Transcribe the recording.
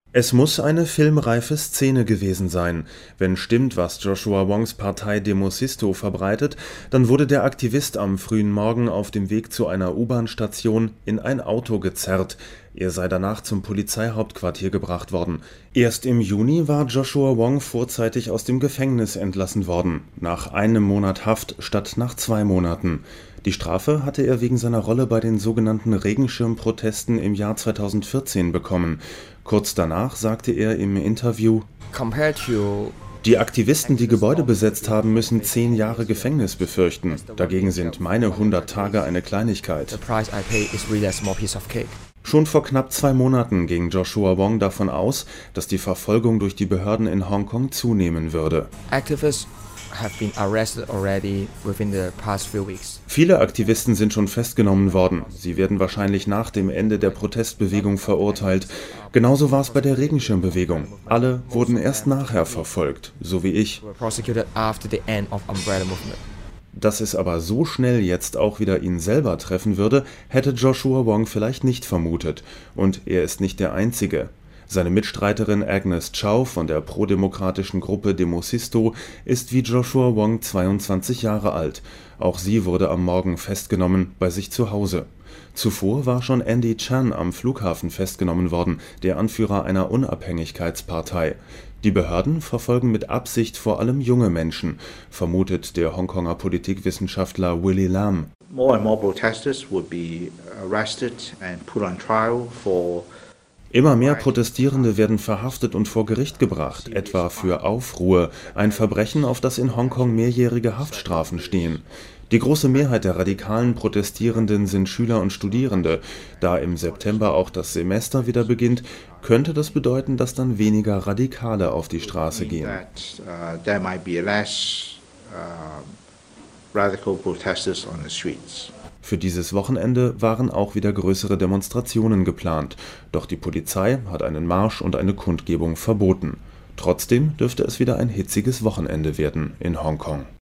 Es muss eine filmreife Szene gewesen sein. Wenn stimmt, was Joshua Wongs Partei Demosisto verbreitet, dann wurde der Aktivist am frühen Morgen auf dem Weg zu einer U-Bahn-Station in ein Auto gezerrt. Er sei danach zum Polizeihauptquartier gebracht worden. Erst im Juni war Joshua Wong vorzeitig aus dem Gefängnis entlassen worden, nach 1 Monat Haft statt nach 2 Monaten. Die Strafe hatte er wegen seiner Rolle bei den sogenannten Regenschirmprotesten im Jahr 2014 bekommen. Kurz danach sagte er im Interview: Die Aktivisten, die Gebäude besetzt haben, müssen 10 Jahre Gefängnis befürchten. Dagegen sind meine 100 Tage eine Kleinigkeit. Schon vor knapp 2 Monaten ging Joshua Wong davon aus, dass die Verfolgung durch die Behörden in Hongkong zunehmen würde. Viele Aktivisten sind schon festgenommen worden. Sie werden wahrscheinlich nach dem Ende der Protestbewegung verurteilt. Genauso war es bei der Regenschirmbewegung. Alle wurden erst nachher verfolgt, so wie ich. Dass es aber so schnell jetzt auch wieder ihn selber treffen würde, hätte Joshua Wong vielleicht nicht vermutet. Und er ist nicht der Einzige. Seine Mitstreiterin Agnes Chow von der prodemokratischen Gruppe Demosisto ist wie Joshua Wong 22 Jahre alt. Auch sie wurde am Morgen festgenommen bei sich zu Hause. Zuvor war schon Andy Chan am Flughafen festgenommen worden, der Anführer einer Unabhängigkeitspartei. Die Behörden verfolgen mit Absicht vor allem junge Menschen, vermutet der Hongkonger Politikwissenschaftler Willy Lam. More and more protesters would be arrested and put on trial for Immer mehr Protestierende werden verhaftet und vor Gericht gebracht, etwa für Aufruhr, ein Verbrechen, auf das in Hongkong mehrjährige Haftstrafen stehen. Die große Mehrheit der radikalen Protestierenden sind Schüler und Studierende. Da im September auch das Semester wieder beginnt, könnte das bedeuten, dass dann weniger Radikale auf die Straße gehen. Für dieses Wochenende waren auch wieder größere Demonstrationen geplant, doch die Polizei hat einen Marsch und eine Kundgebung verboten. Trotzdem dürfte es wieder ein hitziges Wochenende werden in Hongkong.